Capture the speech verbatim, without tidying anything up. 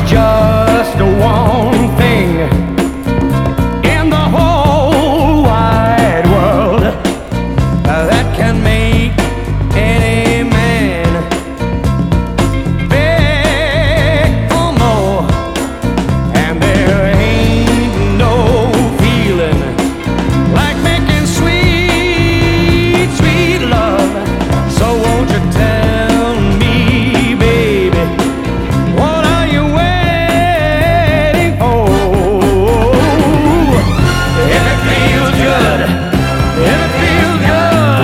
just one thing in the whole wide world that can make